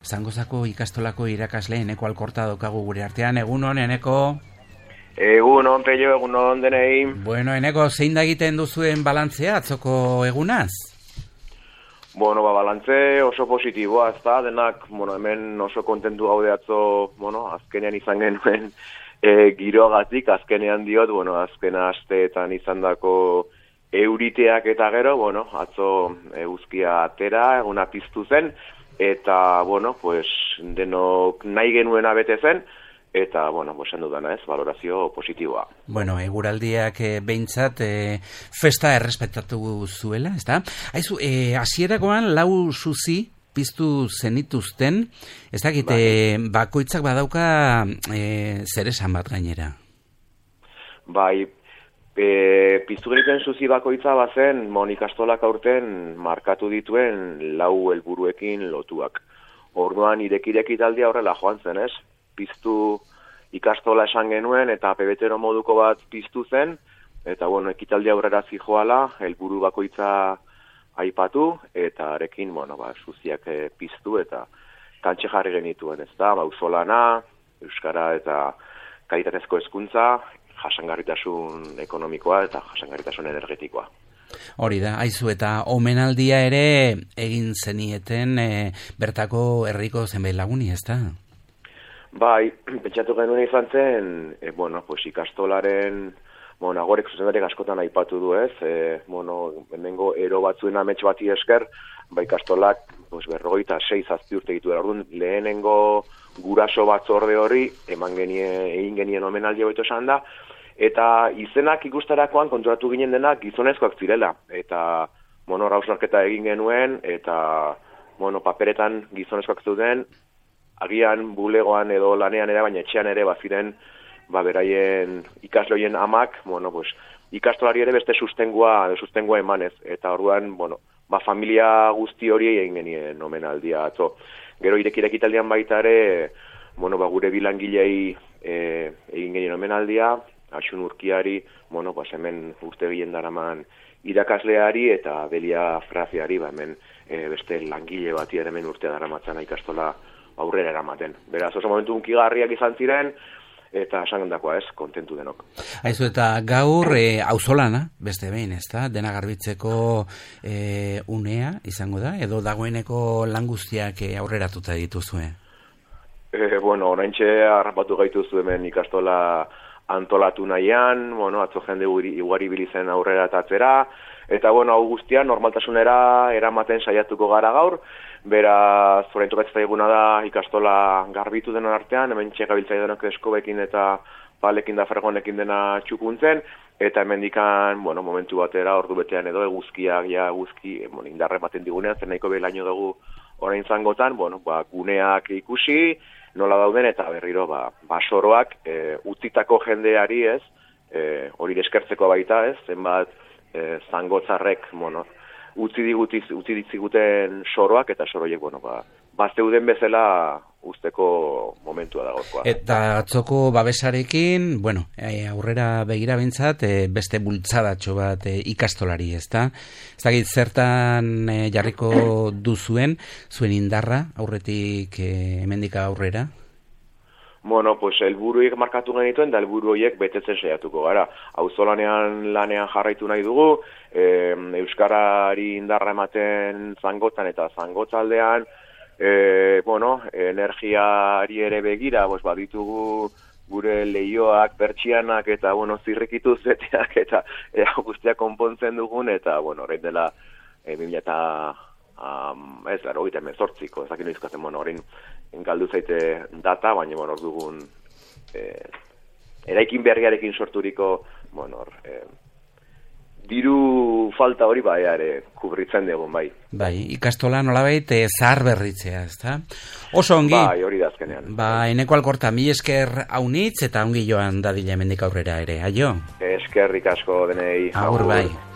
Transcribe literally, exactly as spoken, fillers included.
Zangozako ikastolako irakasle Eneko Alkorta daukagu gure artean. Egunon, Eneko? Egunon, Pello, egunon denei. Bueno, Eneko, zein da egiten duzuen balantzea atzoko egunaz? Bueno, ba, balantze oso positiboa, ez da, denak, bueno, hemen oso kontentu gaude atzo, bueno, azkenean izan genuen e, giroagatik, azkenean diot, bueno, azken asteetan izandako euriteak eta gero, bueno, atzo eguzkia atera, eguna piztu zen, eta, bueno, pues, denok nahi genuena bete zen, eta, bueno, pues, dudana ez, valorazio positiboa. Bueno, eguraldiak e, behintzat e, festa errespetatu zuela, ez da? Haizu, e, hasierakoan lau suzi piztu zenituzten, ez dakit, e, bakoitzak badauka e, zer esan bat gainera? Bai, e, piztu geniten suzi bakoitza bazen, mon ikastolak aurten markatu dituen lau helburuekin lotuak. Orduan, irek-ireki taldea horrela joan zen, ez? Piztu ikastola esan genuen eta pebetero moduko bat piztu zen, eta bueno, ekitaldi aurrera zijoala, helburu bakoitza aipatu, eta arekin, bueno, ba, suziak e, piztu eta kantxe jarri genituen, ez da, bauzolana, euskara eta kalitatezko hezkuntza, jasangarritasun ekonomikoa eta jasangarritasun energetikoa. Hori da, haizu, eta omenaldia ere egin zenieten e, bertako herriko zenbait laguni, ez da? Bai, pentsatu genuen izan zen, e, bueno, pues ikastolaren, bueno, agorek zuzendarek askotan aipatu du ez, e, bueno, hemengo ero batzuen amets bati esker, ba ikastolak, pues berrogeita sei zazpi urte ditu erordun, lehenengo guraso batzorde hori, eman genien, egin genien omenaldia baito esan da, eta izenak ikustarakoan konturatu ginen denak gizonezkoak zirela, eta, bueno, hausnarketa egin genuen, eta, bueno, paperetan gizonezkoak zeuden, agian bulegoan edo lanean ere, baina etxean ere baziren, ba beraien ikasloien amak, bueno, pues, ikastolari ere beste sustengua, sustengua emanez, eta orduan, bueno, ba familia guzti hori egin genien omenaldia atzo. Gero irek-irek italdian baita ere, bueno, ba gure bilangilei e, egin genien omenaldia, Asun Urkiari, bueno, pues hemen urte gehien daraman irakasleari eta Belia Fraziari, ba hemen e, beste langile bati ere hemen urtea daramatzana ikastola aurrera eramaten. Beraz, oso momentu unkigarriak izan ziren, eta esandakoa ez, kontentu denok. Haizu, eta gaur e, auzolana, beste behin, ez da? Dena garbitzeko e, unea izango da, edo dagoeneko lan guztiak e, aurreratuta dituzue? E, bueno, oraintxe harrapatu gaituzu hemen ikastola antolatu nahian, bueno, atzo jende ugari bilizen aurrera tatzera, eta bueno, hau guztia normaltasunera eramaten saiatuko gara gaur, beraz, orain tokatzen eguna da ikastola garbitu denon artean, hemen txegabiltzai denok eskobekin eta palekin da fregonekin dena txukuntzen, eta hemendikan, bueno, momentu batera, ordu betean edo eguzkiak, ja, eguzki, bueno, indarre ematen digunean, zer nahiko belaino dugu orain zangotan, bueno, ba, guneak ikusi, nola dauden eta berriro, ba, basoroak, e, utzitako jendeari ez, e, hori eskertzeko baita ez, zenbat, e, zangotzarrek, bueno, utzi digutiz, utzi ditziguten soroak, eta soroiek, bueno, ba, bazeuden bezala usteko momentua dagokoa. Eta atzoko babesarekin, bueno, e, aurrera begira bintzat, e, beste bultzadatxo bat e, ikastolari, ez da? Ez dakit zertan e, jarriko duzuen, zuen indarra, aurretik e, hemendika aurrera? Bueno, pues helburuik markatu genituen, da helburu horiek betetzen saiatuko gara. Auzolanean lanean jarraitu nahi dugu, e, euskarari indarra ematen zangotan eta zangotzaldean, e, bueno, energiari ere begira, pues, baditugu gure leioak, pertsianak eta, bueno, zirrikitu zeteak eta e, guztiak konpontzen dugun, eta, bueno, horrein dela, e, bimila eta Um, ez, laro, gita emezortziko, ez dakit noizkatzen, bueno, horrein galdu zaite data, baina, bueno, hor dugun eh, eraikin berriarekin sorturiko, bueno, hor, eh, diru falta hori bai, ere, kubritzen dugun, bai. Bai, ikastola nolabait eh, zahar berritzea, ez da? Oso ongi. Bai, hori da azkenean. Ba, Eneko Alkorta, mi esker haunitz eta ongi joan dadila hemendik aurrera ere, aio? Eskerrik asko denei. Agur, bai.